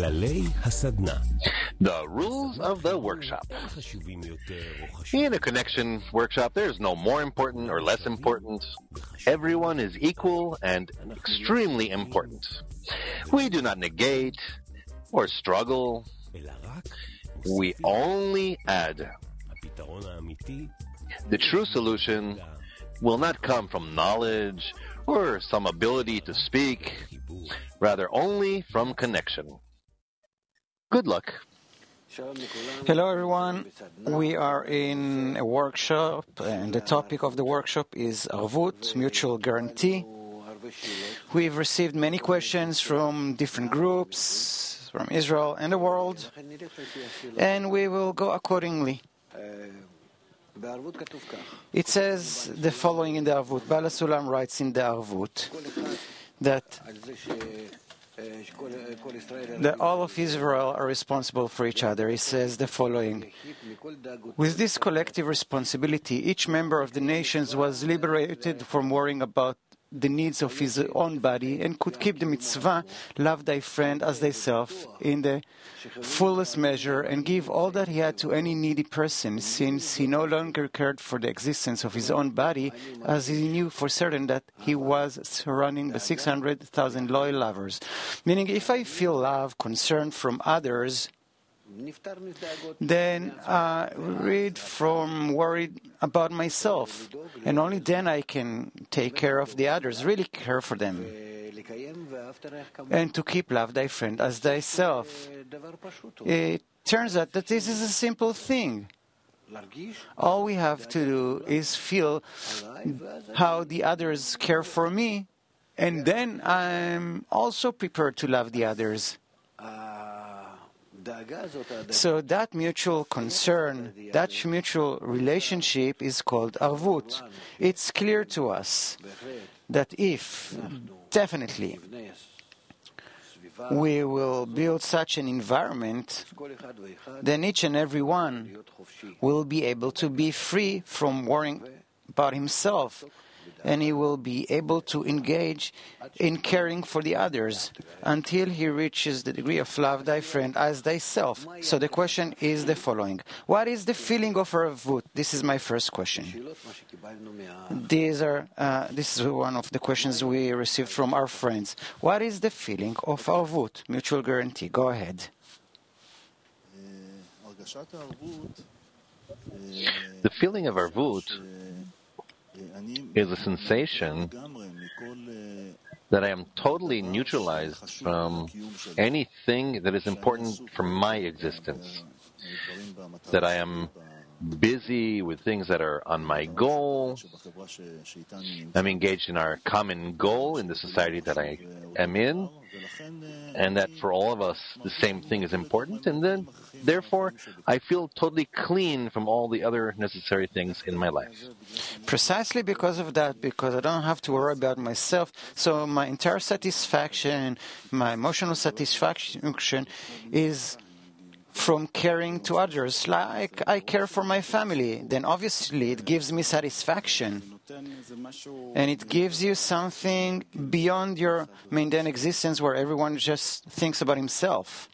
The rules of the workshop. In a connection workshop, there's no more important or less important. Everyone is equal and extremely important. We do not negate or struggle. We only add. The true solution will not come from knowledge or some ability to speak, rather only from connection. Good luck. Hello everyone, we are in a workshop and the topic of the workshop is Arvut, mutual guarantee. We've received many questions from different groups, from Israel and the world, and we will go accordingly. It says the following in the Arvut. Baal HaSulam writes in the Arvut that all of Israel are responsible for each other. He says the following: with this collective responsibility, each member of the nations was liberated from worrying about the needs of his own body and could keep the mitzvah, love thy friend as thyself, in the fullest measure and give all that he had to any needy person, since he no longer cared for the existence of his own body, as he knew for certain that he was surrounded by 600,000 loyal lovers. Meaning, if I feel love, concern from others, then rid from worried about myself, and only then I can take care of the others, really care for them, and to keep love thy friend as thyself. It turns out that this is a simple thing. All we have to do is feel how the others care for me, and then I'm also prepared to love the others. So that mutual concern, that mutual relationship is called Arvut. It's clear to us that if, definitely, we will build such an environment, then each and every one will be able to be free from worrying about himself, and he will be able to engage in caring for the others until he reaches the degree of love thy friend as thyself. So the question is the following: what is the feeling of Arvut? This is my first question. This is one of the questions we received from our friends. What is the feeling of Arvut, mutual guarantee? Go ahead. The feeling of Arvut is a sensation that I am totally neutralized from anything that is important for my existence, that I am busy with things that are on my goal. I'm engaged in our common goal in the society that I am in, and that for all of us the same thing is important, and then therefore I feel totally clean from all the other necessary things in my life. Precisely because of that, because I don't have to worry about myself, so my entire satisfaction, my emotional satisfaction is from caring to others, like I care for my family. Then obviously it gives me satisfaction. And it gives you something beyond your mundane existence where everyone just thinks about himself.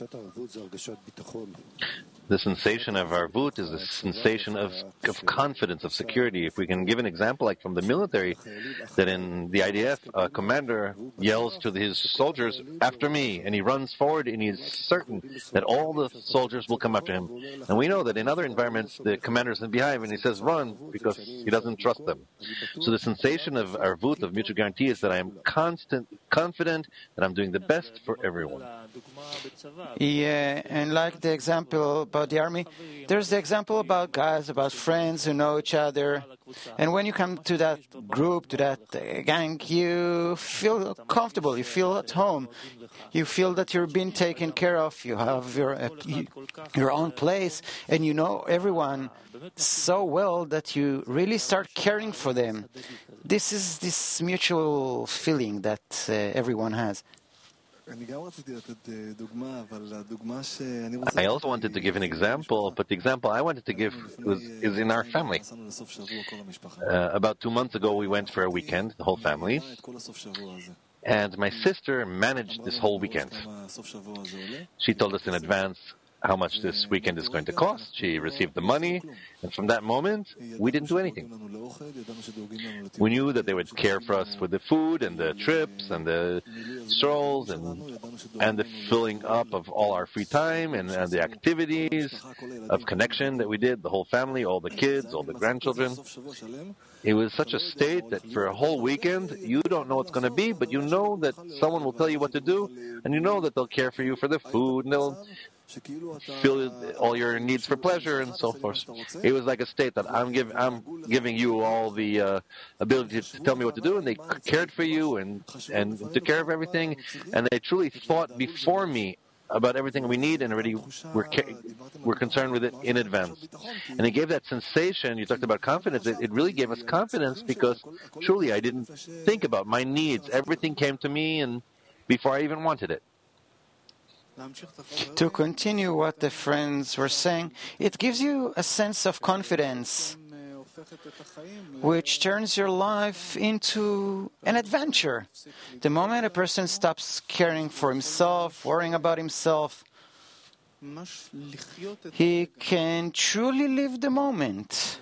The sensation of Arvut is a sensation of confidence, of security. If we can give an example, like from the military, that in the IDF, a commander yells to his soldiers, "After me," and he runs forward and he's certain that all the soldiers will come after him. And we know that in other environments, the commander's behind and he says, "Run," because he doesn't trust them. So the sensation of Arvut, of mutual guarantee, is that I am confident that I'm doing the best for everyone. Yeah, and like the example about the army, there's the example about guys, about friends who know each other. And when you come to that group, to that gang, you feel comfortable, you feel at home. You feel that you're being taken care of, you have your own place, and you know everyone so well that you really start caring for them. This is this mutual feeling that everyone has. I also wanted to give an example, but the example I wanted to give is in our family. About 2 months ago, we went for a weekend, the whole family. And my sister managed this whole weekend. She told us in advance how much this weekend is going to cost. She received the money, and from that moment, we didn't do anything. We knew that they would care for us with the food and the trips and the strolls and the filling up of all our free time and the activities of connection that we did, the whole family, all the kids, all the grandchildren. It was such a state that for a whole weekend, you don't know what's going to be, but you know that someone will tell you what to do, and you know that they'll care for you for the food, and they'll fill all your needs for pleasure and so forth. It was like a state that I'm giving you all the ability to tell me what to do, and they cared for you and took care of everything, and they truly thought before me about everything we need and already we're concerned with it in advance. And it gave that sensation, you talked about confidence, it really gave us confidence because truly I didn't think about my needs. Everything came to me and before I even wanted it. To continue what the friends were saying, it gives you a sense of confidence, which turns your life into an adventure. The moment a person stops caring for himself, worrying about himself, he can truly live the moment.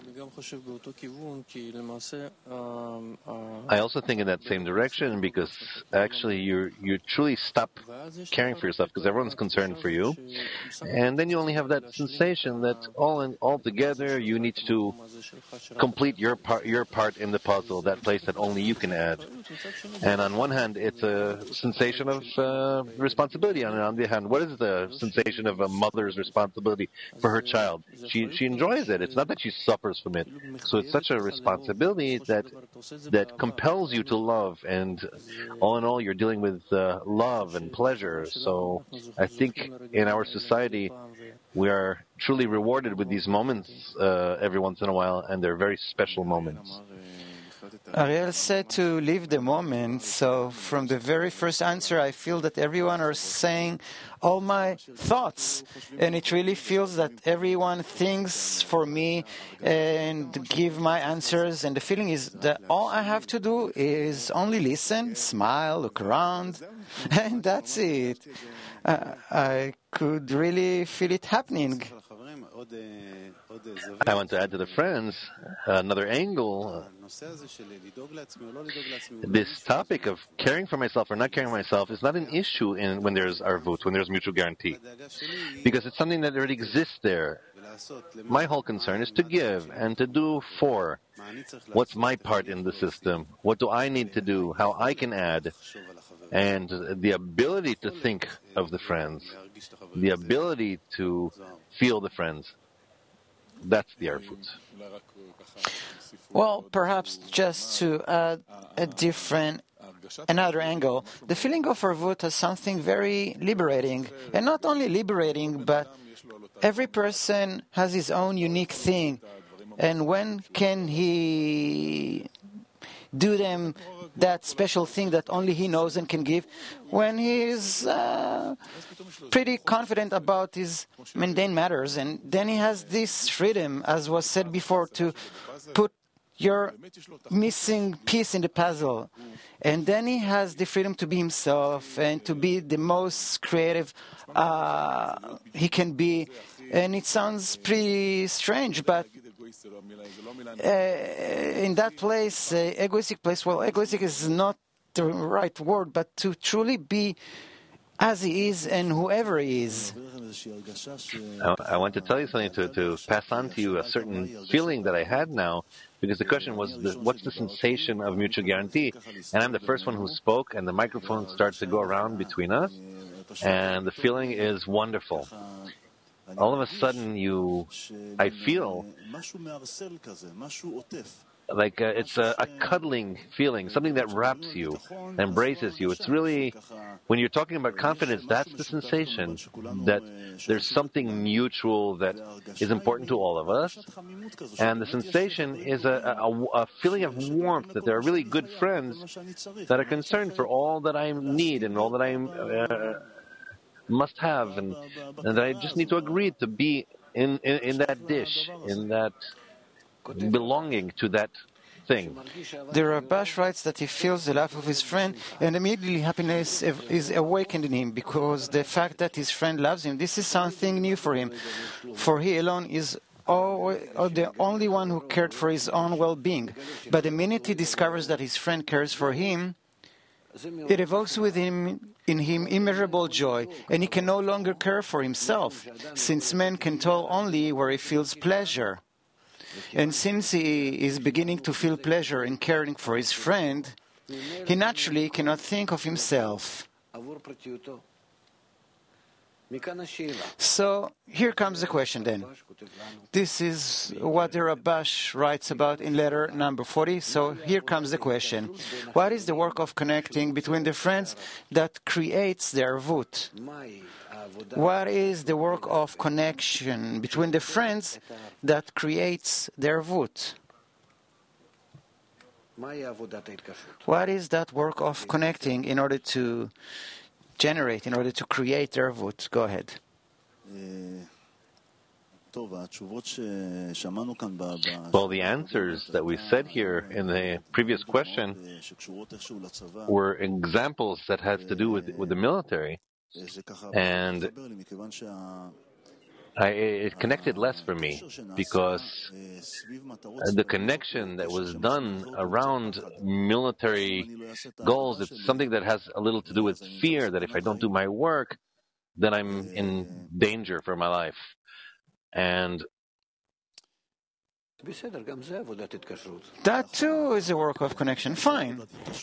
I also think in that same direction because actually you truly stop caring for yourself because everyone's concerned for you, and then you only have that sensation that all together you need to complete your part in the puzzle, that place that only you can add. And on one hand, it's a sensation of responsibility. On the other hand, what is the sensation of a mother's responsibility for her child? She enjoys it. It's not that she suffers from it. So it's such a responsibility that compels you to love, and all in all, you're dealing with love and pleasure. So I think in our society, we are truly rewarded with these moments every once in a while, and they're very special moments. Ariel said to live the moment, so from the very first answer I feel that everyone are saying all my thoughts, and it really feels that everyone thinks for me and give my answers, and the feeling is that all I have to do is only listen, smile, look around, and that's it. I could really feel it happening. I want to add to the friends another angle. This topic of caring for myself or not caring for myself is not an issue when there's arvut, when there's mutual guarantee, because it's something that already exists there. My whole concern is to give and to do for. What's my part in the system? What do I need to do? How I can add? And the ability to think of the friends, the ability to feel the friends. That's the arvut. Well, perhaps just to add another angle, the feeling of arvut is something very liberating. And not only liberating, but every person has his own unique thing. And when can he do them that special thing that only he knows and can give? When he is pretty confident about his mundane matters, and then he has this freedom, as was said before, to put your missing piece in the puzzle. And then he has the freedom to be himself and to be the most creative he can be. And it sounds pretty strange, but in that place, egoistic place, well, egoistic is not the right word, but to truly be as he is and whoever he is. I want to tell you something, to pass on to you a certain feeling that I had now, because the question was, what's the sensation of mutual guarantee? And I'm the first one who spoke, and the microphone starts to go around between us, and the feeling is wonderful. All of a sudden, I feel like it's a cuddling feeling, something that wraps you, embraces you. It's really, when you're talking about confidence, that's the sensation, that there's something mutual that is important to all of us. And the sensation is a feeling of warmth, that there are really good friends that are concerned for all that I need and all that I must have, and that I just need to agree to be in that dish, in that belonging to that thing. The Rabash writes that he feels the love of his friend, and immediately happiness is awakened in him, because the fact that his friend loves him, this is something new for him. For he alone is the only one who cared for his own well-being. But the minute he discovers that his friend cares for him, it evokes in him immeasurable joy, and he can no longer care for himself, since man can tell only where he feels pleasure. And since he is beginning to feel pleasure in caring for his friend, he naturally cannot think of himself. So here comes the question then. This is what the Rabash writes about in letter number 40. So here comes the question. What is the work of connecting between the friends that creates the Arvut? What is the work of connection between the friends that creates the Arvut? What is that work of connecting in order to generate, in order to create the Arvut? Go ahead. Well, the answers that we said here in the previous question were examples that had to do with the military. And it connected less for me, because the connection that was done around military goals, it's something that has a little to do with fear, that if I don't do my work, then I'm in danger for my life. And that too is a work of connection. Fine.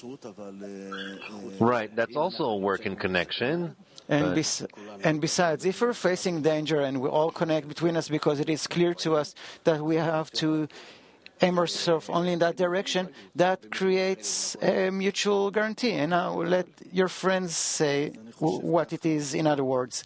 Right, that's also a work in connection. And besides, if we're facing danger and we all connect between us because it is clear to us that we have to aim ourselves only in that direction, that creates a mutual guarantee. And now let your friends say what it is in other words.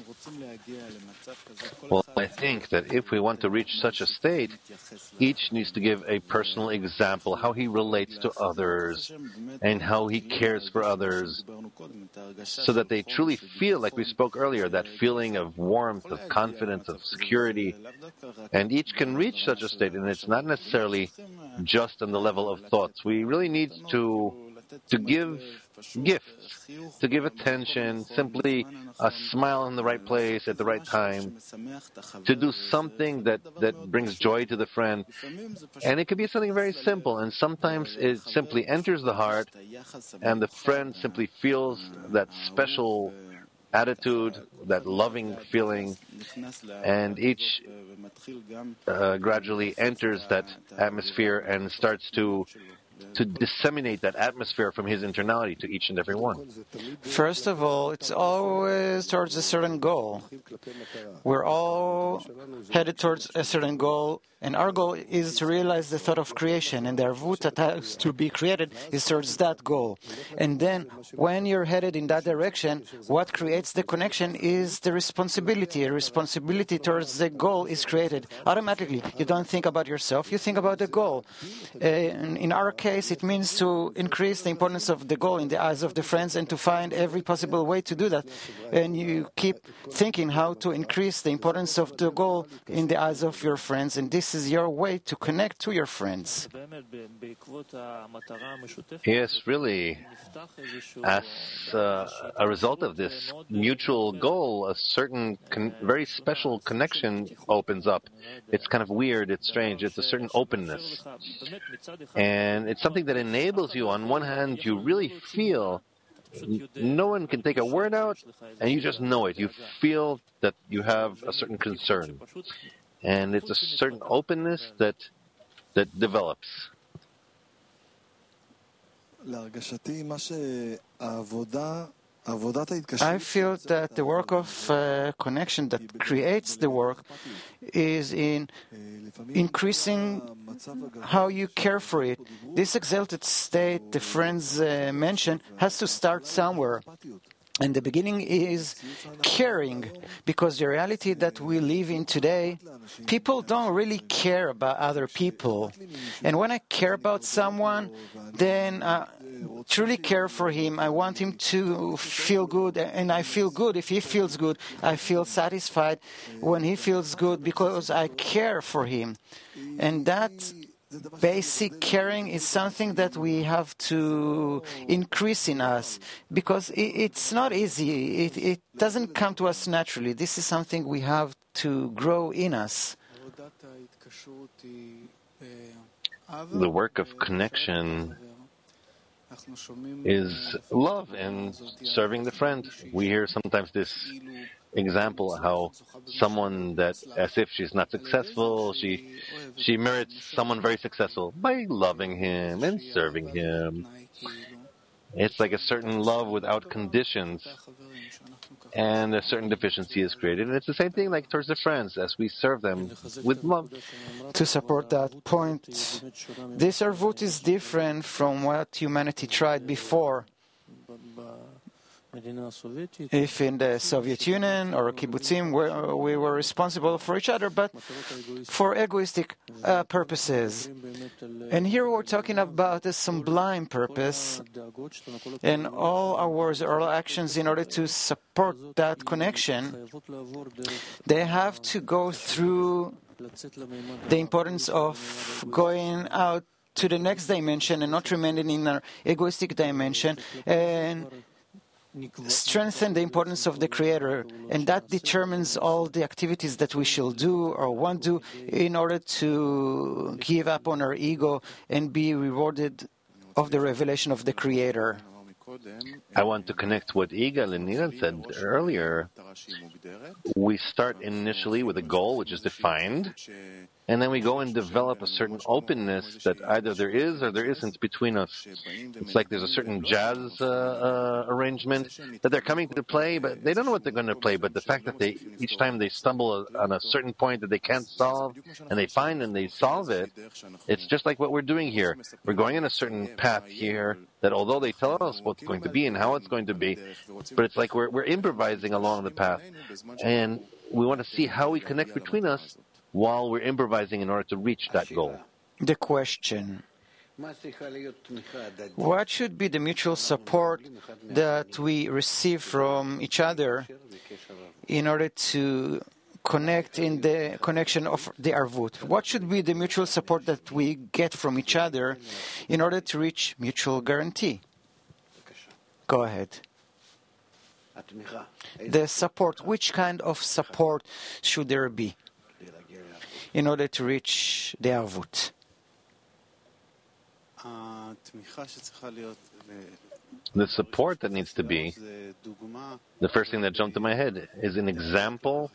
Well, I think that if we want to reach such a state, each needs to give a personal example, how he relates to others and how he cares for others, so that they truly feel, like we spoke earlier, that feeling of warmth, of confidence, of security. And each can reach such a state, and it's not necessarily just on the level of thoughts. We really need to give gifts, to give attention, simply a smile in the right place at the right time, to do something that brings joy to the friend. And it could be something very simple, and sometimes it simply enters the heart, and the friend simply feels that special attitude, that loving feeling, and each gradually enters that atmosphere and starts to disseminate that atmosphere from his internality to each and every one. First of all, it's always towards a certain goal. We're all headed towards a certain goal, and our goal is to realize the thought of creation, and the Arvut that has to be created is towards that goal. And then, when you're headed in that direction, what creates the connection is the responsibility. A responsibility towards the goal is created. Automatically, you don't think about yourself, you think about the goal. In our case, it means to increase the importance of the goal in the eyes of the friends and to find every possible way to do that. And you keep thinking how to increase the importance of the goal in the eyes of your friends, and this is your way to connect to your friends. Yes, really. As a result of this mutual goal, a certain very special connection opens up. It's kind of weird, it's strange, it's a certain openness. And it's something that enables you. On one hand, you really feel no one can take a word out, and you just know it. You feel that you have a certain concern. And it's a certain openness that develops. I feel that the work of connection that creates the work is in increasing how you care for it. This exalted state the friends mentioned has to start somewhere. And the beginning is caring, because the reality that we live in today, people don't really care about other people. And when I care about someone, then I truly care for him. I want him to feel good, and I feel good if he feels good. I feel satisfied when he feels good because I care for him. And that basic caring is something that we have to increase in us, because it's not easy. It doesn't come to us naturally. This is something we have to grow in us. The work of connection is love and serving the friend. We hear sometimes this example how someone that, as if she's not successful, she merits someone very successful by loving him and serving him. It's like a certain love without conditions, and a certain deficiency is created. And it's the same thing like towards the friends, as we serve them with love. To support that point, this arvut is different from what humanity tried before. If in the Soviet Union or kibbutzim we were responsible for each other, but for egoistic purposes. And here we're talking about a sublime purpose, and all our words, all actions in order to support that connection, they have to go through the importance of going out to the next dimension and not remaining in an egoistic dimension, and strengthen the importance of the Creator, and that determines all the activities that we shall do or want to do in order to give up on our ego and be rewarded of the revelation of the Creator. I want to connect what Igal and Nina said earlier. We start initially with a goal which is defined, and then we go and develop a certain openness that either there is or there isn't between us. It's like there's a certain jazz arrangement that they're coming to play, but they don't know what they're going to play. But the fact that each time they stumble on a certain point that they can't solve, and they find and they solve it, it's just like what we're doing here. We're going in a certain path here that although they tell us what's going to be and how it's going to be, but it's like we're improvising along the path. And we want to see how we connect between us while we're improvising in order to reach that goal. The question: what should be the mutual support that we receive from each other in order to connect in the connection of the arvut? What should be the mutual support that we get from each other in order to reach mutual guarantee? Go ahead. The support, which kind of support should there be in order to reach the arvut? The support that needs to be, the first thing that jumped to my head is an example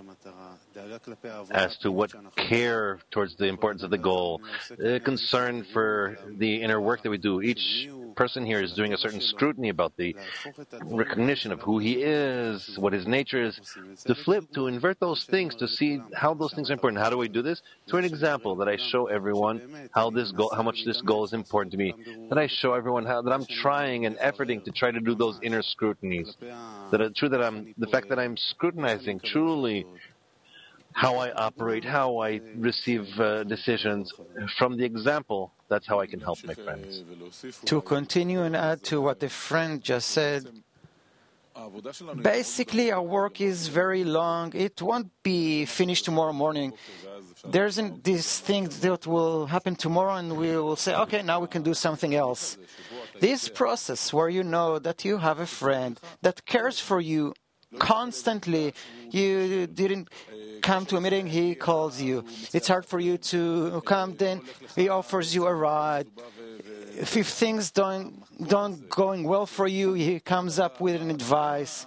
as to what care towards the importance of the goal, concern for the inner work that we do. Each person here is doing a certain scrutiny about the recognition of who he is, what his nature is, to invert those things, to see how those things are important. How do we do this? Through an example that I show everyone how much this goal is important to me, that I show everyone that I'm trying and efforting to try to do those inner scrutinies, the fact that I'm scrutinizing truly how I operate, how I receive decisions from the example. That's how I can help my friends. To continue and add to what the friend just said, basically our work is very long. It won't be finished tomorrow morning. There isn't this thing that will happen tomorrow and we will say, okay, now we can do something else. This process where you know that you have a friend that cares for you constantly, you didn't come to a meeting, he calls you. It's hard for you to come, then he offers you a ride. If things don't going well for you, he comes up with an advice.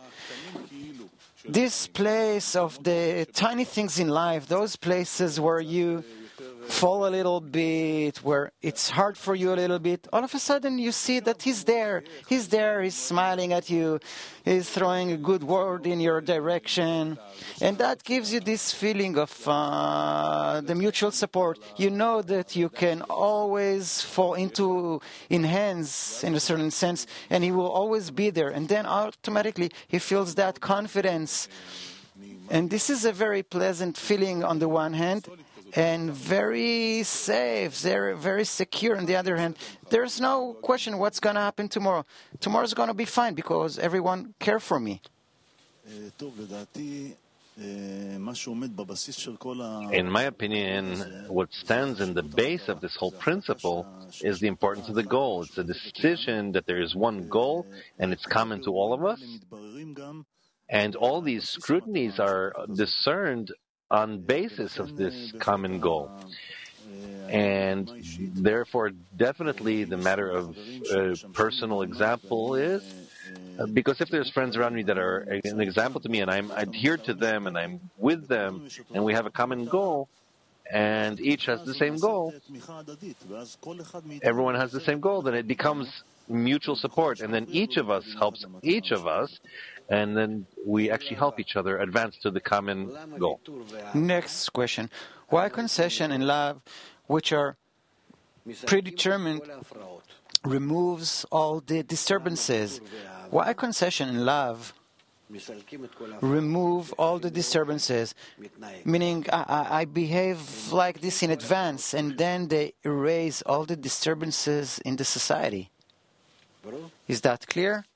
This place of the tiny things in life, those places where you fall a little bit, where it's hard for you a little bit, all of a sudden you see that he's there, he's smiling at you, he's throwing a good word in your direction, and that gives you this feeling of the mutual support. You know that you can always fall in hands in a certain sense, and he will always be there, and then automatically he feels that confidence. And this is a very pleasant feeling on the one hand, and very safe, very secure on the other hand. There's no question what's going to happen tomorrow. Tomorrow's going to be fine because everyone cares for me. In my opinion, what stands in the base of this whole principle is the importance of the goal. It's a decision that there is one goal and it's common to all of us. And all these scrutinies are discerned on basis of this common goal. And therefore, definitely the matter of personal example is, because if there's friends around me that are an example to me and I'm adhered to them and I'm with them and we have a common goal and each has the same goal, everyone has the same goal, then it becomes mutual support, and then each of us helps each of us, and then we actually help each other advance to the common goal. Next question. Why concession and love, which are predetermined, removes all the disturbances? Why concession and love remove all the disturbances? Meaning, I behave like this in advance, and then they erase all the disturbances in the society. Is that clear?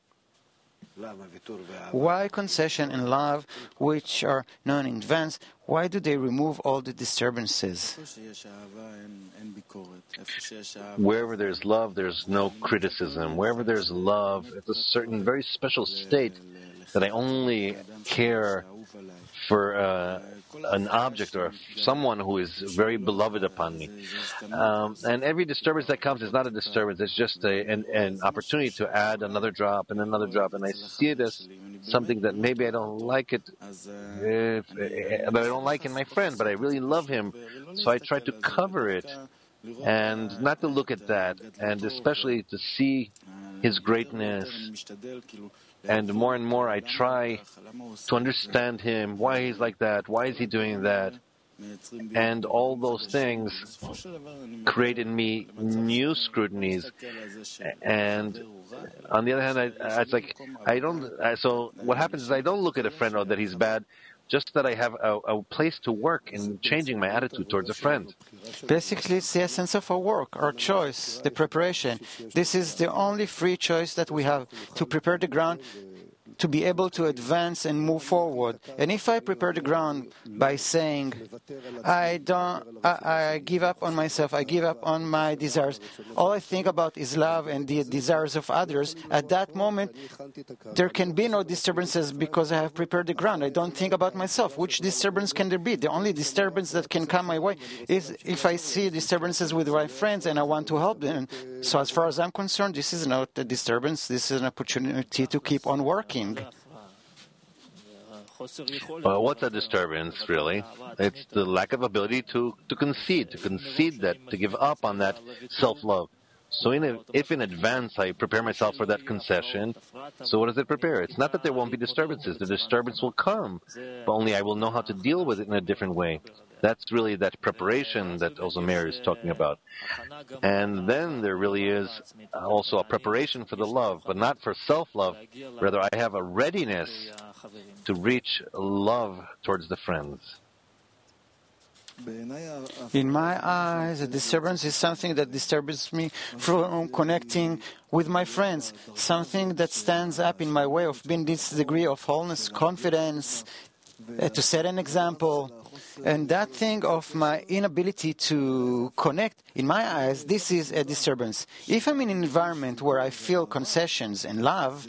Why concession and love, which are known in advance, why do they remove all the disturbances? Wherever there's love, there's no criticism. Wherever there's love, it's a certain very special state that I only care for an object or someone who is very beloved upon me. And every disturbance that comes is not a disturbance, it's just an opportunity to add another drop and another drop. And I see it as something that maybe I don't like it, but I don't like in my friend, but I really love him. So I try to cover it and not to look at that, and especially to see his greatness. And more I try to understand him, why he's like that, why is he doing that. And all those things create in me new scrutinies. And on the other hand, it's like, so what happens is I don't look at a friend that he's bad, just that I have a place to work in changing my attitude towards a friend. Basically, it's the essence of our work, our choice, the preparation. This is the only free choice that we have, to prepare the ground to be able to advance and move forward. And if I prepare the ground by saying, I give up on myself, I give up on my desires, all I think about is love and the desires of others, at that moment, there can be no disturbances because I have prepared the ground. I don't think about myself. Which disturbance can there be? The only disturbance that can come my way is if I see disturbances with my friends and I want to help them. So as far as I'm concerned, this is not a disturbance. This is an opportunity to keep on working. Well, what's a disturbance, really? It's the lack of ability to concede that, to give up on that self-love. So if in advance I prepare myself for that concession, so what does it prepare? It's not that there won't be disturbances. The disturbance will come, but only I will know how to deal with it in a different way. That's really that preparation that Ozomer is talking about. And then there really is also a preparation for the love, but not for self-love. Rather, I have a readiness to reach love towards the friends. In my eyes, a disturbance is something that disturbs me from connecting with my friends, something that stands up in my way of being this degree of wholeness, confidence, to set an example. And that thing of my inability to connect, in my eyes, this is a disturbance. If I'm in an environment where I feel concessions and love,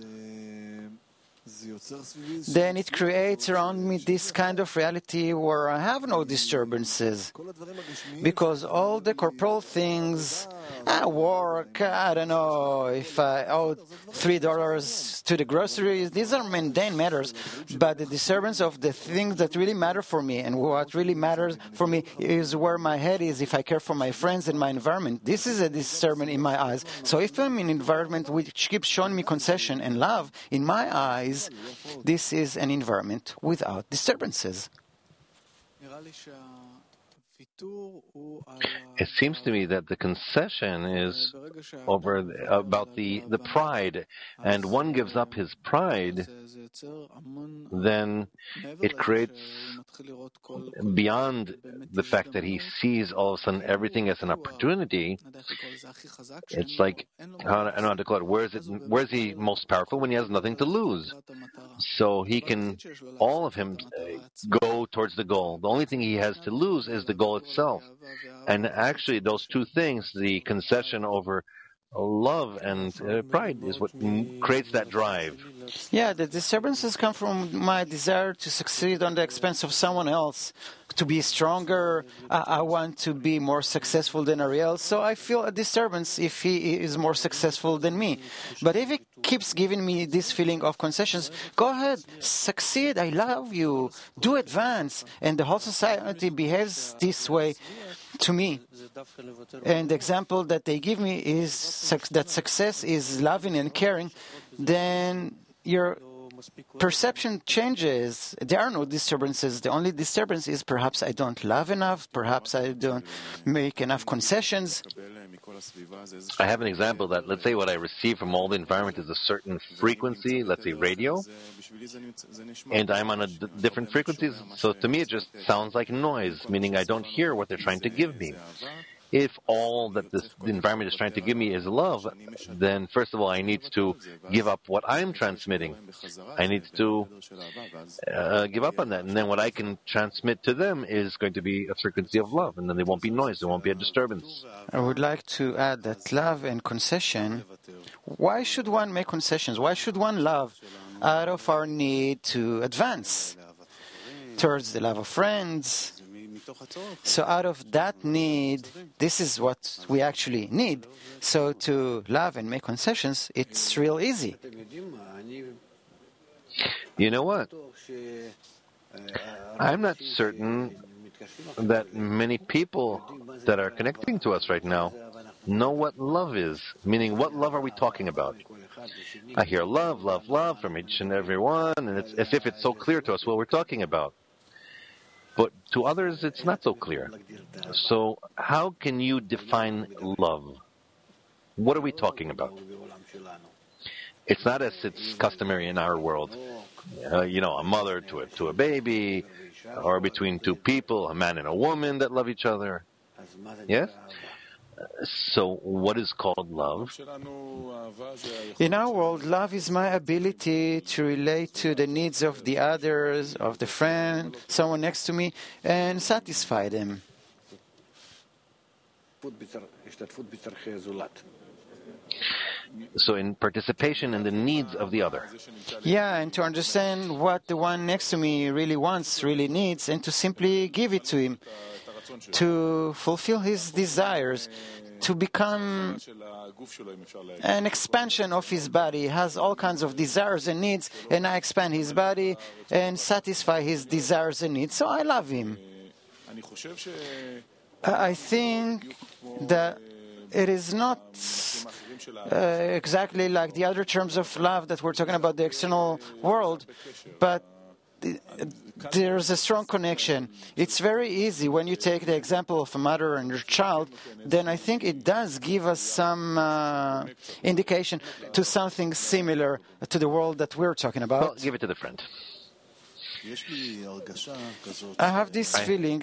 then it creates around me this kind of reality where I have no disturbances. Because all the corporal things, work, I don't know, if I owe $3 to the groceries, these are mundane matters. But the disturbance of the things that really matter for me, and what really matters for me is where my head is, if I care for my friends and my environment. This is a disturbance in my eyes. So if I'm in an environment which keeps showing me concession and love, in my eyes, this is an environment without disturbances. It seems to me that the concession is about the pride, and one gives up his pride, then it creates, beyond the fact that he sees all of a sudden everything as an opportunity, it's like, I don't know how to call it, where is he most powerful? When he has nothing to lose. So he can, all of him, go towards the goal. The only thing he has to lose is the goal itself. And actually, those two things, the concession over love and pride, is what creates that drive. Yeah, the disturbances come from my desire to succeed on the expense of someone else, to be stronger. I want to be more successful than Ariel, so I feel a disturbance if he is more successful than me. But if he keeps giving me this feeling of concessions, go ahead, succeed, I love you, do advance. And the whole society behaves this way to me. And the example that they give me is that success is loving and caring, then your perception changes. There are no disturbances. The only disturbance is perhaps I don't love enough, perhaps I don't make enough concessions. I have an example that, let's say what I receive from all the environment is a certain frequency, let's say radio, and I'm on different frequencies, so to me it just sounds like noise, meaning I don't hear what they're trying to give me. If all that the environment is trying to give me is love, then first of all, I need to give up what I'm transmitting. I need to give up on that. And then what I can transmit to them is going to be a frequency of love. And then there won't be noise. There won't be a disturbance. I would like to add that love and concession, why should one make concessions? Why should one love out of our need to advance towards the love of friends? So out of that need, this is what we actually need. So to love and make concessions, it's real easy. You know what? I'm not certain that many people that are connecting to us right now know what love is. Meaning, what love are we talking about? I hear love, love, love from each and every one, and it's as if it's so clear to us what we're talking about. But to others, it's not so clear. So how can you define love? What are we talking about? It's not as it's customary in our world. A mother to a baby, or between two people, a man and a woman that love each other. Yes? So what is called love? In our world, love is my ability to relate to the needs of the others, of the friend, someone next to me, and satisfy them. So in participation in the needs of the other. Yeah, and to understand what the one next to me really wants, really needs, and to simply give it to him, to fulfill his desires, to become an expansion of his body. He has all kinds of desires and needs, and I expand his body and satisfy his desires and needs. So I love him. I think that it is not exactly like the other terms of love that we're talking about, the external world, but there's a strong connection. It's very easy when you take the example of a mother and her child, then I think it does give us some indication to something similar to the world that we're talking about. Well, give it to the friend. I have this feeling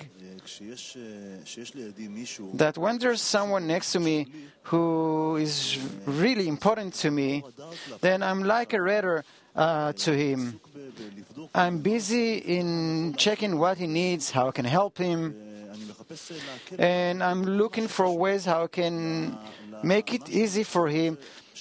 that when there's someone next to me who is really important to me, then I'm like a reader to him. I'm busy in checking what he needs, how I can help him, and I'm looking for ways how I can make it easy for him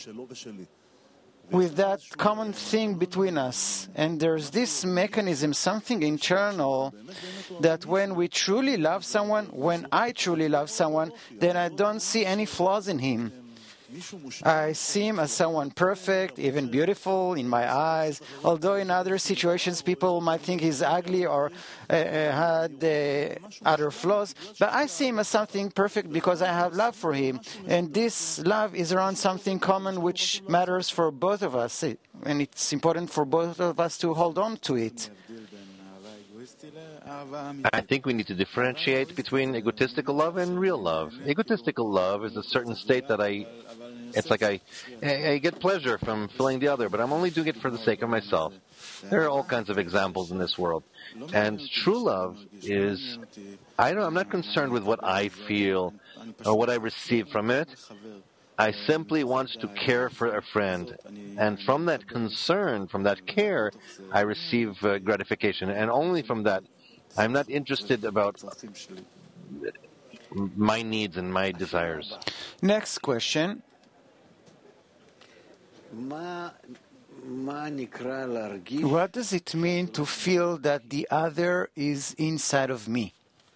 with that common thing between us. And there's this mechanism, something internal, that when we truly love someone, when I truly love someone, then I don't see any flaws in him. I see him as someone perfect, even beautiful in my eyes, although in other situations people might think he's ugly or had other flaws. But I see him as something perfect because I have love for him. And this love is around something common which matters for both of us. And it's important for both of us to hold on to it. I think we need to differentiate between egotistical love and real love. Egotistical love is a certain state that it's like I get pleasure from filling the other, but I'm only doing it for the sake of myself. There are all kinds of examples in this world. And true love is, I'm not concerned with what I feel or what I receive from it. I simply want to care for a friend. And from that concern, from that care, I receive gratification. And only from that. I'm not interested about my needs and my desires. Next question. What does it mean to feel that the other is inside of me?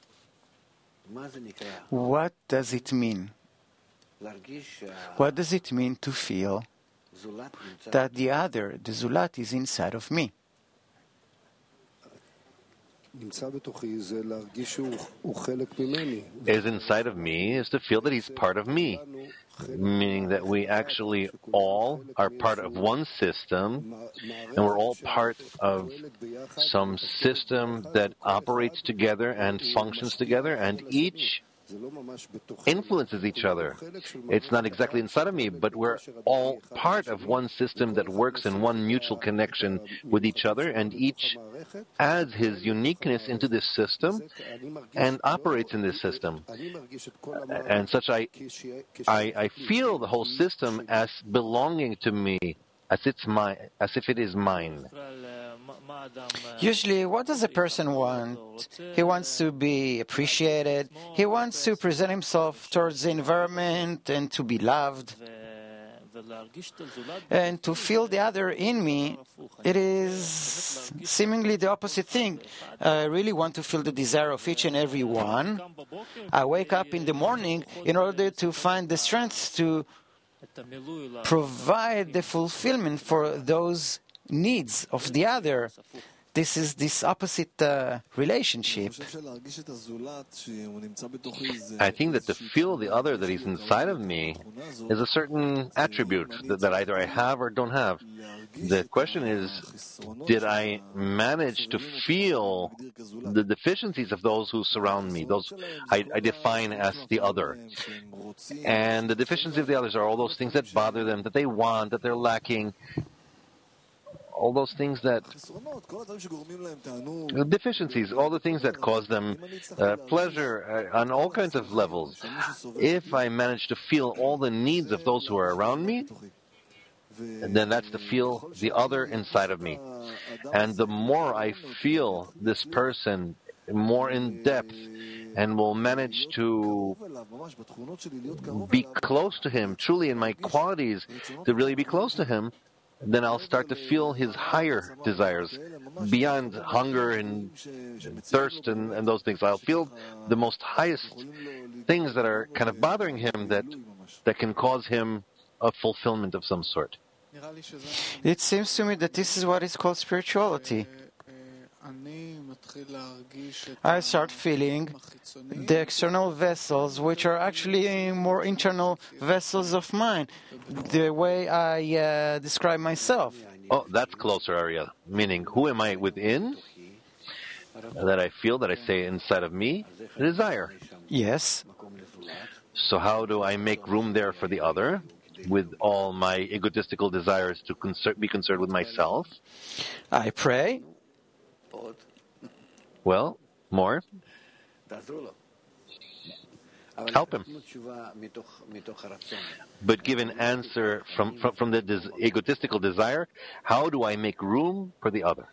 What does it mean? What does it mean to feel that the other, the Zulat, is inside of me? Is inside of me is to feel that he's part of me, meaning that we actually all are part of one system, and we're all part of some system that operates together and functions together, and each influences each other. It's not exactly inside of me, but we're all part of one system that works in one mutual connection with each other, and each adds his uniqueness into this system and operates in this system. And such I feel the whole system as belonging to me, as if it is mine. Usually, what does a person want? He wants to be appreciated. He wants to present himself towards the environment and to be loved. And to feel the other in me, it is seemingly the opposite thing. I really want to feel the desire of each and every one. I wake up in the morning in order to find the strength to provide the fulfillment for those needs of the other. This is this opposite relationship. I think that to feel the other that is inside of me is a certain attribute that either I have or don't have. The question is, did I manage to feel the deficiencies of those who surround me? Those I define as the other. And the deficiencies of the others are all those things that bother them, that they want, that they're lacking. All those things that deficiencies, all the things that cause them pleasure on all kinds of levels. If I manage to feel all the needs of those who are around me, then that's to feel the other inside of me. And the more I feel this person more in depth and will manage to be close to him, truly in my qualities, to really be close to him, then I'll start to feel his higher desires beyond hunger and thirst and those things. I'll feel the most highest things that are kind of bothering him that can cause him a fulfillment of some sort. It seems to me that this is what is called spirituality. I start feeling the external vessels, which are actually more internal vessels of mine, the way I describe myself. Oh, that's closer area. Meaning, who am I within? That I feel, that I say inside of me? A desire. Yes. So how do I make room there for the other, with all my egotistical desires to be concerned with myself? I pray. Well, more. Help him. But give an answer from the egotistical desire. How do I make room for the other?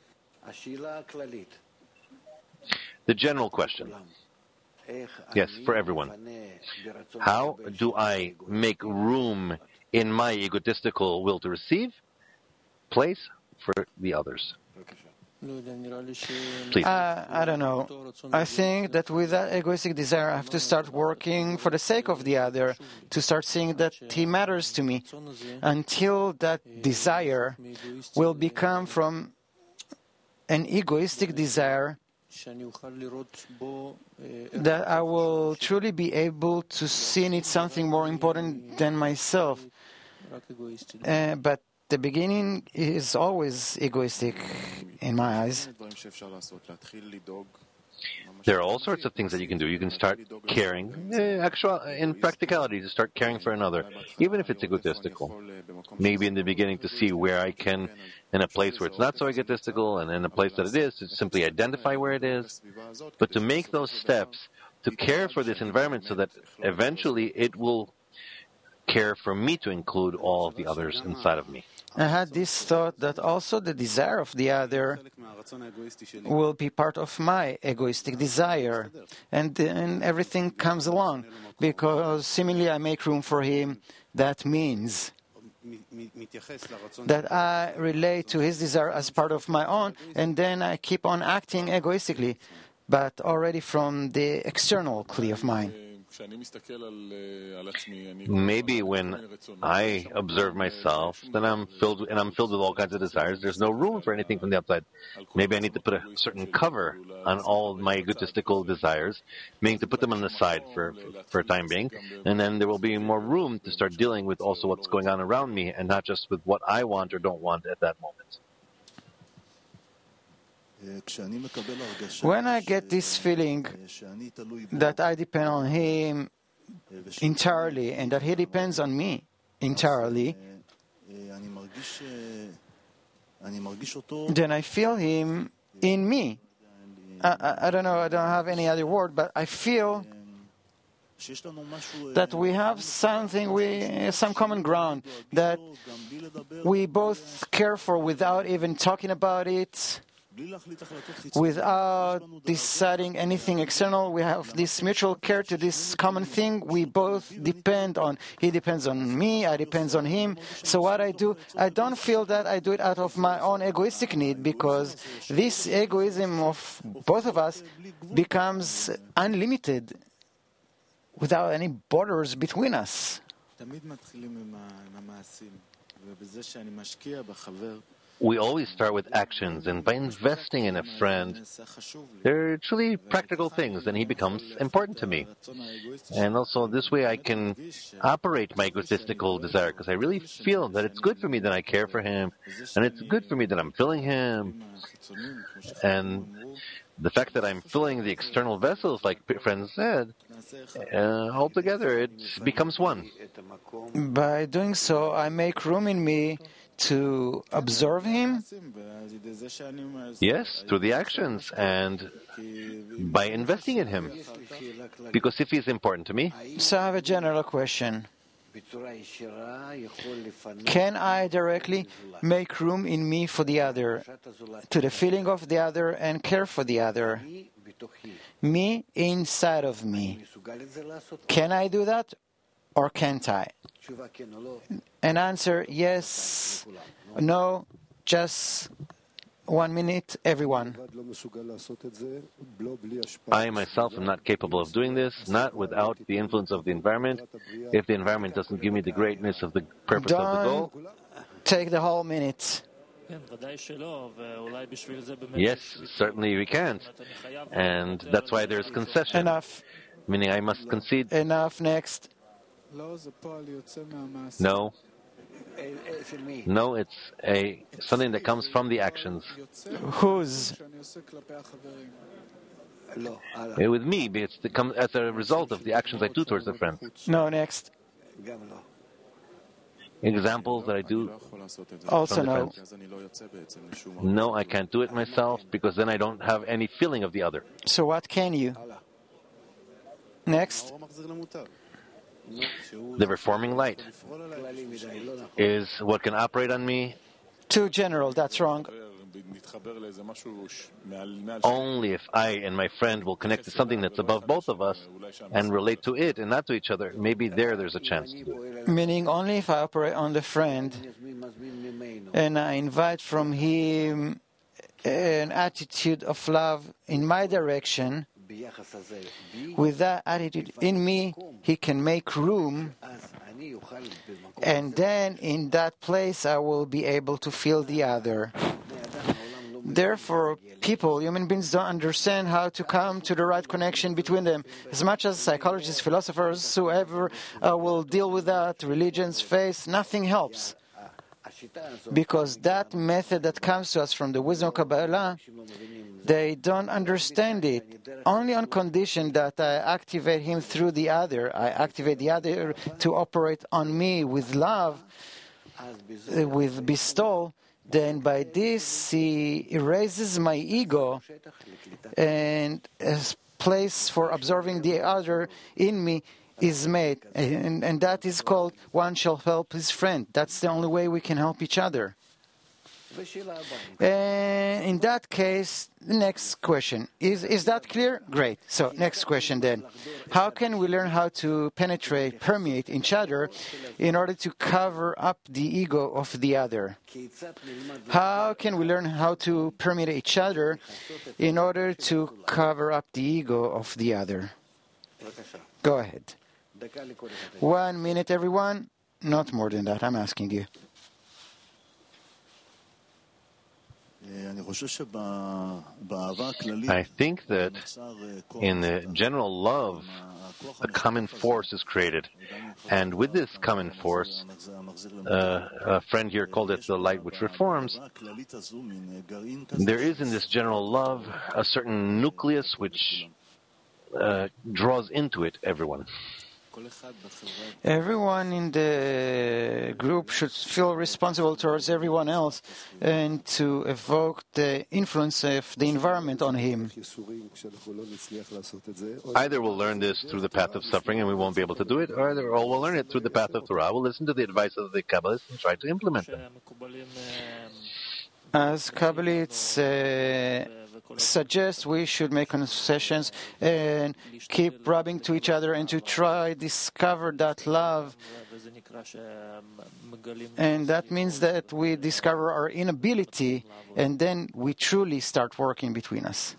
The general question. Yes, for everyone. How do I make room in my egotistical will to receive? Place for the others. Please. I don't know. I think that with that egoistic desire, I have to start working for the sake of the other, to start seeing that he matters to me, until that desire will become from an egoistic desire that I will truly be able to see in it something more important than myself. But the beginning is always egoistic in my eyes. There are all sorts of things that you can do. You can start caring, in practicality, to start caring for another, even if it's egotistical. Maybe in the beginning to see where I can, in a place where it's not so egotistical, and in a place that it is, to simply identify where it is. But to make those steps, to care for this environment so that eventually it will care for me to include all of the others inside of me. I had this thought that also the desire of the other will be part of my egoistic desire, and then everything comes along, because similarly I make room for him. That means that I relate to his desire as part of my own, and then I keep on acting egoistically, but already from the external kli of mine. Maybe when I observe myself, then I'm filled with all kinds of desires. There's no room for anything from the outside. Maybe I need to put a certain cover on all of my egotistical desires, meaning to put them on the side for a time being, and then there will be more room to start dealing with also what's going on around me, and not just with what I want or don't want at that moment. When I get this feeling that I depend on him entirely and that he depends on me entirely, then I feel him in me. I don't know, I don't have any other word, but I feel that we have some common ground that we both care for without even talking about it. Without deciding anything external, we have this mutual care to this common thing we both depend on. He depends on me, I depend on him. So what I do, I don't feel that I do it out of my own egoistic need, because this egoism of both of us becomes unlimited without any borders between us. We always start with actions, and by investing in a friend, they're truly practical things, and he becomes important to me. And also, this way I can operate my egotistical desire, because I really feel that it's good for me that I care for him, and it's good for me that I'm filling him. And the fact that I'm filling the external vessels, like friends said, altogether it becomes one. By doing so, I make room in me to observe him? Yes, through the actions and by investing in him. Because if he's important to me. So I have a general question. Can I directly make room in me for the other, to the feeling of the other, and care for the other? Me inside of me. Can I do that, or can't I? An answer, yes, no, just 1 minute, everyone. I myself am not capable of doing this, not without the influence of the environment. If the environment doesn't give me the greatness of the purpose of the goal, take the whole minute. Yes, certainly we can't. And that's why there's concession. Enough. Meaning I must concede. Enough, next. No. No, it's something that comes from the actions. Whose? With me, it's to come as a result of the actions I do towards the friends. No, next. Examples that I do. Also no. No, I can't do it myself, because then I don't have any feeling of the other. So what can you? Next. The reforming light is what can operate on me. Too general, that's wrong. Only if I and my friend will connect to something that's above both of us and relate to it and not to each other, maybe there's a chance to do it. Meaning only if I operate on the friend and I invite from him an attitude of love in my direction, with that attitude in me, he can make room, and then in that place I will be able to feel the other. Therefore, human beings don't understand how to come to the right connection between them. As much as psychologists, philosophers, whoever will deal with that, religions, faith, nothing helps. Because that method that comes to us from the wisdom of Kabbalah, They don't understand it. Only on condition that I activate him through the other, I activate the other to operate on me with love, with bestowal, then by this he erases my ego, and a place for observing the other in me is made. And that is called one shall help his friend. That's the only way we can help each other. And in that case, the next question. Is that clear? Great. So, next question then. How can we learn how to penetrate, permeate each other in order to cover up the ego of the other? How can we learn how to permeate each other in order to cover up the ego of the other? Go ahead. 1 minute, everyone. Not more than that, I'm asking you. I think that in the general love, a common force is created. And with this common force, a friend here called it the light which reforms. There is in this general love a certain nucleus which draws into it everyone. Everyone in the group should feel responsible towards everyone else and to evoke the influence of the environment on him. Either we'll learn this through the path of suffering and we won't be able to do it, or we'll learn it through the path of Torah. We'll listen to the advice of the Kabbalists and try to implement them. As Kabbalists suggest, we should make concessions and keep rubbing to each other and to try discover that love. And that means that we discover our inability, and then we truly start working between us.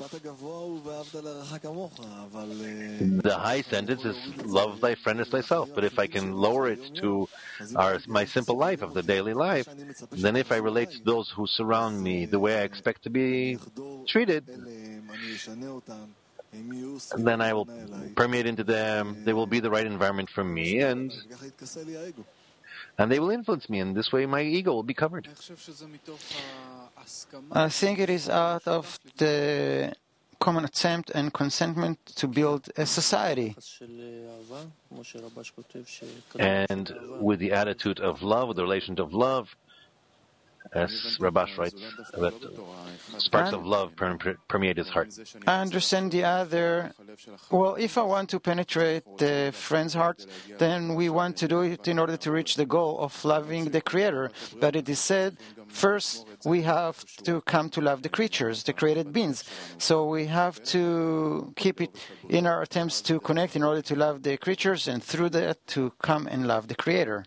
The high sentence is love thy friend as thyself. But if I can lower it to my simple life of the daily life, then if I relate to those who surround me the way I expect to be treated, then I will permeate into them. They will be the right environment for me, and they will influence me. And this way my ego will be covered. I think it is out of the common attempt and consentment to build a society. And with the attitude of love, with the relation of love, as Rabash writes, that sparks of love permeate his heart. I understand the other. Well, if I want to penetrate the friend's heart, then we want to do it in order to reach the goal of loving the Creator. But it is said, first we have to come to love the creatures, the created beings. So we have to keep it in our attempts to connect in order to love the creatures, and through that to come and love the Creator.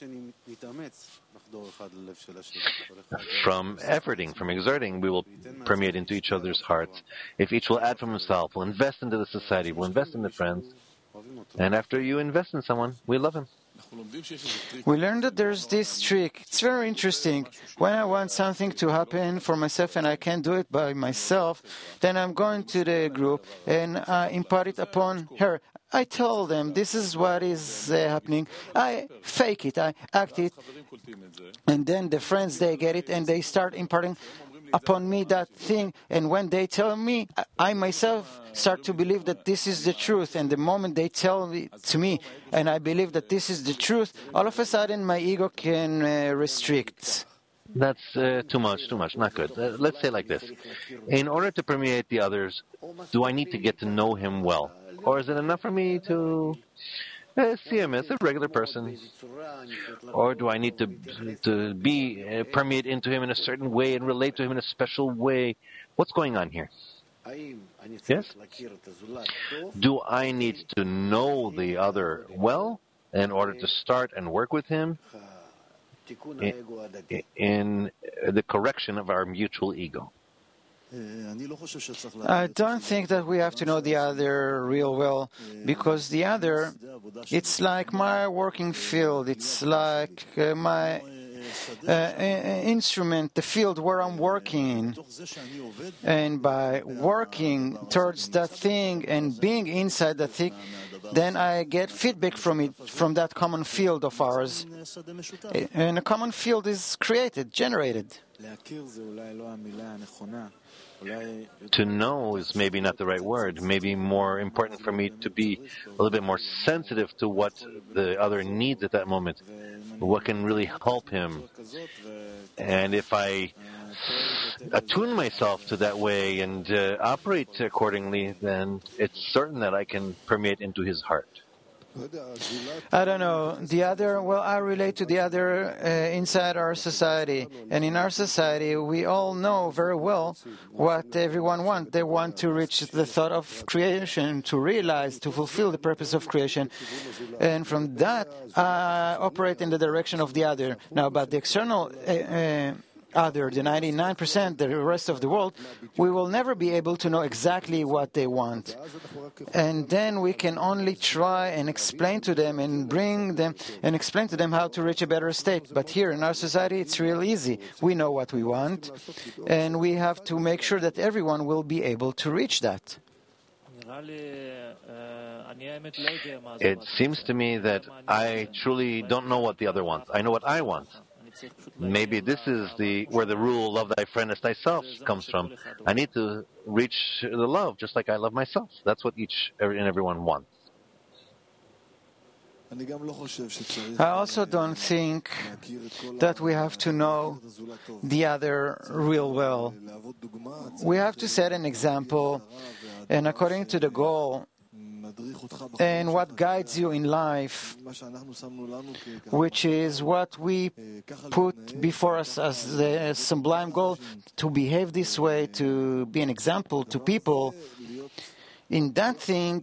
From efforting, from exerting, we will permeate into each other's hearts. If each will add from himself, will invest into the society, will invest in the friends, and after you invest in someone, we love him. We learned that there's this trick. It's very interesting. When I want something to happen for myself and I can't do it by myself, then I'm going to the group and I impart it upon her. I tell them this is what is happening. I fake it, I act it, and then the friends, they get it and they start imparting upon me that thing. And when they tell me, I myself start to believe that this is the truth. And the moment they tell it to me and I believe that this is the truth, all of a sudden my ego can restrict. That's too much, not good. Let's say like this. In order to permeate the others, do I need to get to know him well? Or is it enough for me to see him as a regular person? Or do I need to permeate into him in a certain way and relate to him in a special way? What's going on here? Yes? Do I need to know the other well in order to start and work with him in the correction of our mutual ego? I don't think that we have to know the other real well, because the other, it's like my working field, it's like my instrument, the field where I'm working in. And by working towards that thing and being inside that thing, then I get feedback from it, from that common field of ours. And a common field is created, generated. To know is maybe not the right word. Maybe more important for me to be a little bit more sensitive to what the other needs at that moment, what can really help him. And if I attune myself to that way and operate accordingly, then it's certain that I can permeate into his heart. I don't know. I relate to the other inside our society. And in our society, we all know very well what everyone wants. They want to reach the thought of creation, to realize, to fulfill the purpose of creation. And from that, operate in the direction of the other. Now, about the external other, the 99%, the rest of the world, we will never be able to know exactly what they want. And then we can only try and explain to them and bring them and explain to them how to reach a better state. But here in our society, it's real easy. We know what we want, and we have to make sure that everyone will be able to reach that. It seems to me that I truly don't know what the other wants. I know what I want. Maybe this is where the rule, love thy friend as thyself, comes from. I need to reach the love just like I love myself. That's what each and everyone wants. I also don't think that we have to know the other real well. We have to set an example, and according to the goal, and what guides you in life, which is what we put before us as the sublime goal, to behave this way, to be an example to people. In that thing,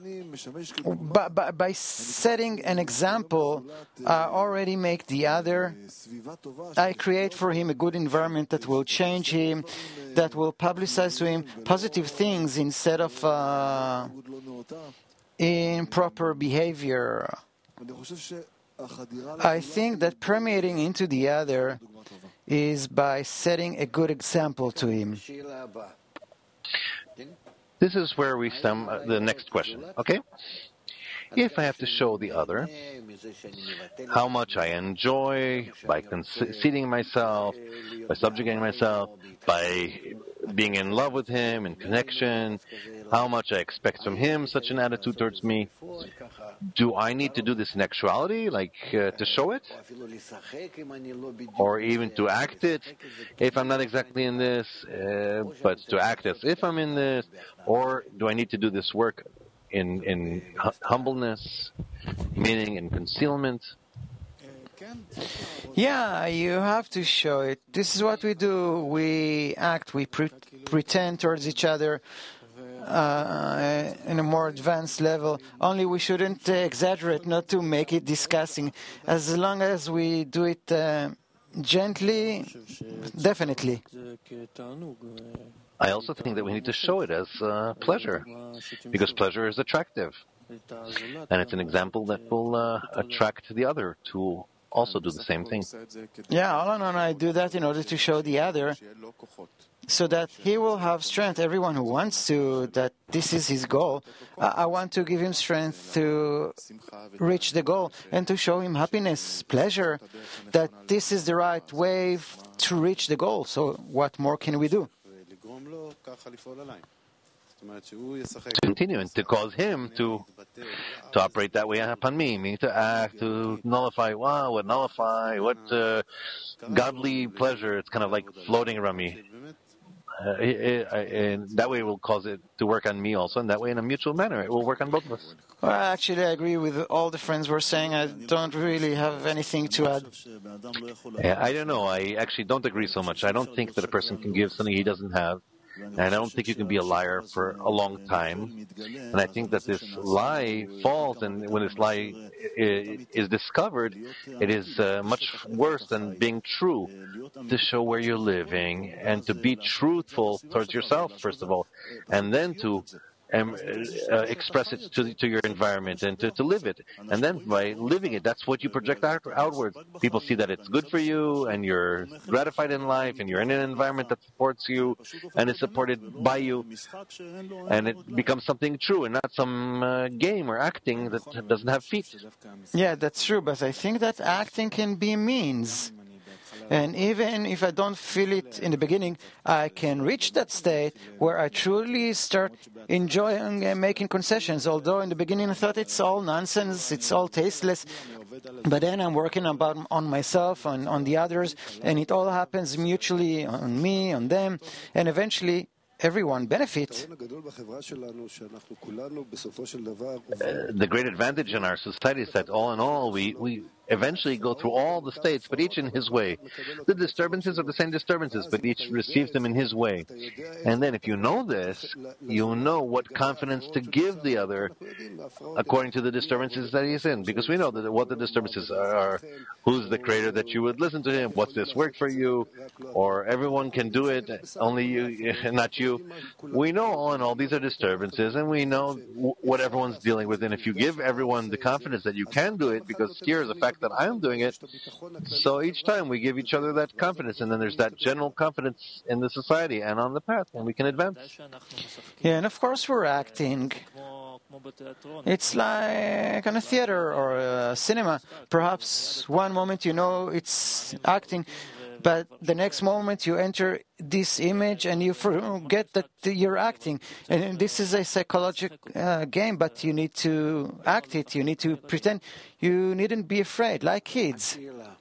by setting an example, I already make the other. I create for him a good environment that will change him, that will publicize to him positive things instead of improper behavior. I think that permeating into the other is by setting a good example to him. This is where we stem the next question, okay? If I have to show the other how much I enjoy by conceding myself, by subjugating myself, by being in love with him, in connection, how much I expect from him such an attitude towards me, do I need to do this in actuality, like to show it? Or even to act it, if I'm not exactly in this, but to act as if I'm in this? Or do I need to do this work in humbleness, meaning in concealment? Yeah, you have to show it. This is what we do. We act, we pretend towards each other in a more advanced level. Only we shouldn't exaggerate, not to make it disgusting. As long as we do it gently, definitely. I also think that we need to show it as pleasure, because pleasure is attractive. And it's an example that will attract the other to also do the same thing. Yeah, Alan and I do that in order to show the other, so that he will have strength. Everyone who wants to, that this is his goal. I want to give him strength to reach the goal and to show him happiness, pleasure, that this is the right way to reach the goal. So what more can we do? To continue and to cause him to operate that way upon me, meaning to act, to nullify, what godly pleasure. It's kind of like floating around me. And that way it will cause it to work on me also, and that way in a mutual manner it will work on both of us. Well, actually, I agree with all the friends were saying. I don't really have anything to add. I don't know. I actually don't agree so much. I don't think that a person can give something he doesn't have. And I don't think you can be a liar for a long time. And I think that this lie falls, and when this lie is discovered, it is much worse than being true. To show where you're living and to be truthful towards yourself, first of all, and then to express it to your environment and to live it. And then by living it, that's what you project outwards. People see that it's good for you and you're gratified in life and you're in an environment that supports you and is supported by you. And it becomes something true and not some game or acting that doesn't have feet. Yeah, that's true, but I think that acting can be means. And even if I don't feel it in the beginning, I can reach that state where I truly start enjoying making concessions. Although in the beginning I thought it's all nonsense, it's all tasteless. But then I'm working on myself, on the others, and it all happens mutually on me, on them, and eventually everyone benefits. The great advantage in our society is that all in all, we eventually go through all the states, but each in his way. The disturbances are the same disturbances, but each receives them in his way. And then if you know this, you know what confidence to give the other according to the disturbances that he's in. Because we know that what the disturbances are, who's the creator that you would listen to him, what's this work for you, or everyone can do it, only you, not you. We know all in all these are disturbances, and we know what everyone's dealing with. And if you give everyone the confidence that you can do it, because here is the fact that I'm doing it, so each time we give each other that confidence, and then there's that general confidence in the society and on the path, and we can advance. Yeah, and of course we're acting. It's like on a theater or a cinema. Perhaps one moment you know it's acting, but the next moment you enter this image and you forget that you're acting. And this is a psychological game, but you need to act it. You need to pretend. You needn't be afraid, like kids.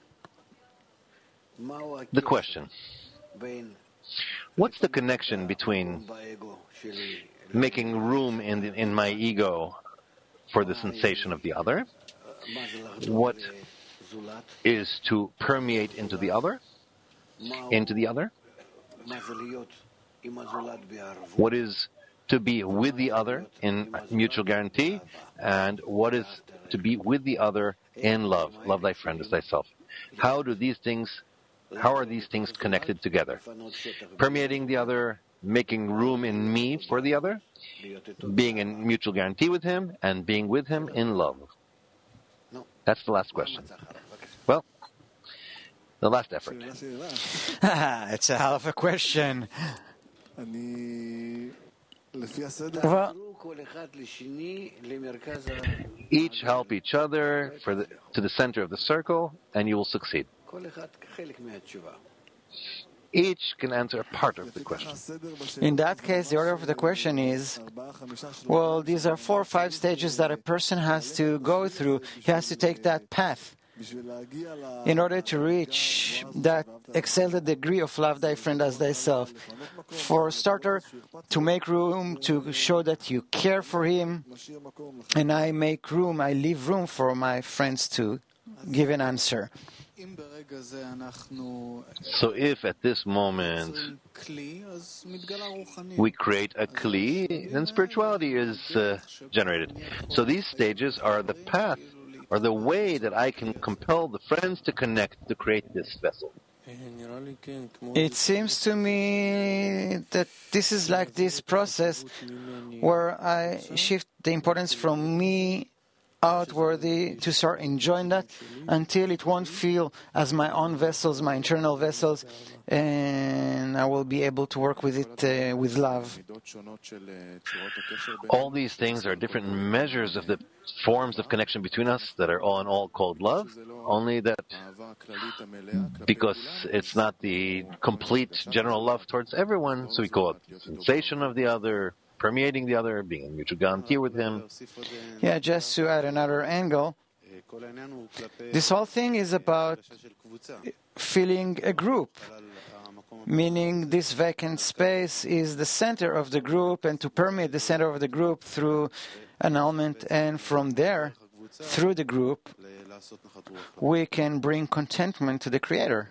The question: what's the connection between making room in my ego for the sensation of the other? What is to permeate into the other? What is to be with the other in mutual guarantee? And what is to be with the other in love? Love thy friend as thyself. How are these things connected together? Permeating the other, making room in me for the other, being in mutual guarantee with him, and being with him in love. That's the last question. Well, the last effort. It's a hell of a question. Well, each help each other to the center of the circle, and you will succeed. Each can answer a part of the question. In that case, the order of the question is, well, these are 4 or 5 stages that a person has to go through. He has to take that path in order to reach that exalted degree of love thy friend as thyself. For a starter, to make room, to show that you care for him, and I leave room for my friends to give an answer. So if at this moment we create a kli, then spirituality is generated. So these stages are the path, or the way that I can compel the friends to connect to create this vessel. It seems to me that this is like this process where I shift the importance from me outwardly to start enjoying that until it won't feel as my own vessels, my internal vessels, and I will be able to work with it with love. All these things are different measures of the forms of connection between us that are all in all called love, only that because it's not the complete general love towards everyone, so we call it sensation of the other, permeating the other, being in mutual guarantee with him. Yeah, just to add another angle, this whole thing is about filling a group, meaning this vacant space is the center of the group, and to permeate the center of the group through an element, and from there, through the group, we can bring contentment to the Creator.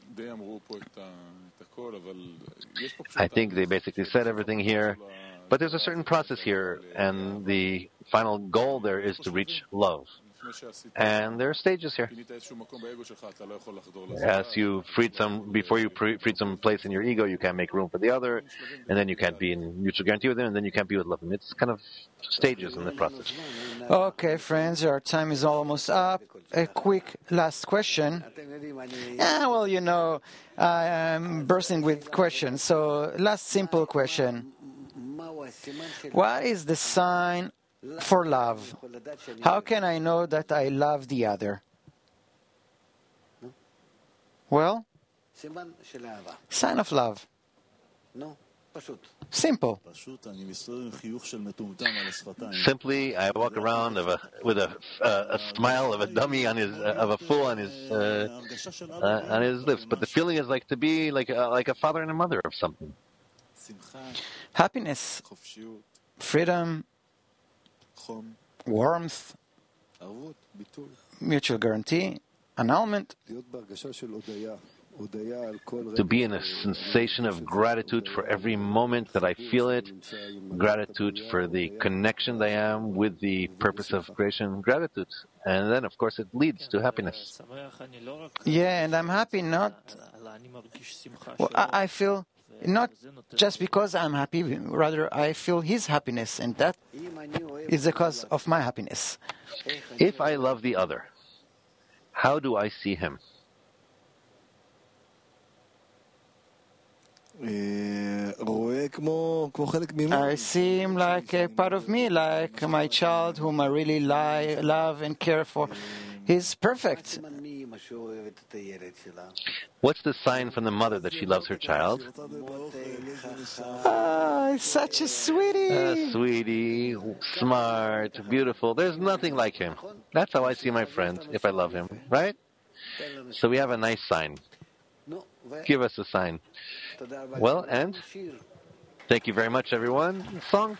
I think they basically said everything here. But there's a certain process here, and the final goal there is to reach love. And there are stages here. As you freed some, before you freed some place in your ego, you can't make room for the other, and then you can't be in mutual guarantee with him, and then you can't be with love. It's kind of stages in the process. Okay, friends, our time is almost up. A quick last question. Well, you know, I'm bursting with questions. So, last simple question. What is the sign for love? How can I know that I love the other? Well, sign of love. Simple. Simply, I walk around with a smile of a dummy on his of a fool on his lips, but the feeling is like to be like a father and a mother of something. Happiness, freedom, warmth, mutual guarantee, annulment. To be in a sensation of gratitude for every moment that I feel it, gratitude for the connection that I am with the purpose of creation, gratitude. And then, of course, it leads to happiness. Yeah, and I'm happy not... Well, I feel not just because I'm happy, rather I feel his happiness, and that is the cause of my happiness. If I love the other, how do I see him? I see him like a part of me, like my child whom I really love and care for. He's perfect. What's the sign from the mother that she loves her child? He's such a sweetie. Sweetie, smart, beautiful. There's nothing like him. That's how I see my friend, if I love him, right? So we have a nice sign. Give us a sign. Well, and thank you very much, everyone. Song.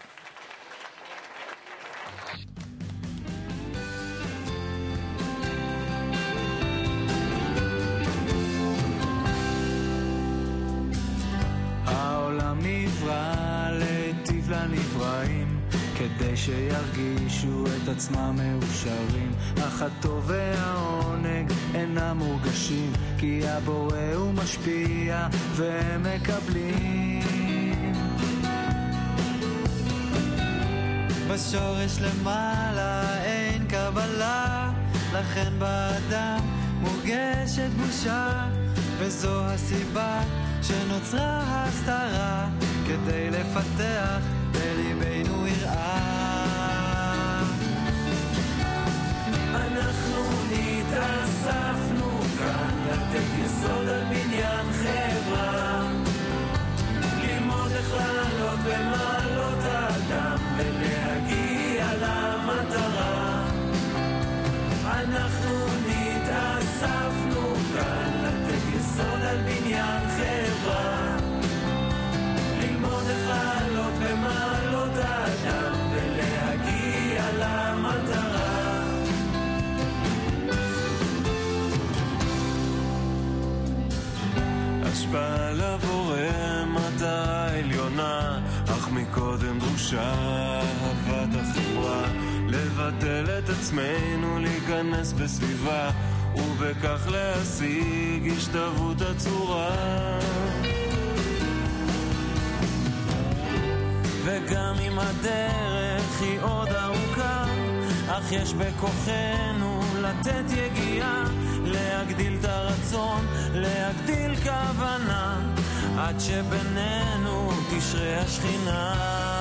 העולם נברא להיטיב לנבראים כדי שירגישו את עצמם מאושרים אך הטוב והעונג אינם מורגשים כי הבורא הוא משפיע והם מקבלים בשורש למעלה אין קבלה לכן באדם מורגשת בושה וזו הסיבה שנוצרה הסתרה כדי לפתח בליבנו יראה אנחנו נתאספנו כאן לתת יסוד על בניין חברה ללמוד איך לעלות במעלות האדם ולהגיע למטרה אנחנו נתאספנו כאן לתת יסוד על בניין חברה ללמוד איך לעלות במעלות האדם ולהגיע למטרה השפעה לבורא מטרה עליונה אך מקודם דרושה אהבת החברה לבטל את עצמנו להיכנס בסביבה ובכך להשיג השתוות הצורה וגם אם הדרך היא עוד ארוכה אך יש בכוחנו לתת יגיעה להגדיל את הרצון להגדיל כוונה עד שבינינו תשרה השכינה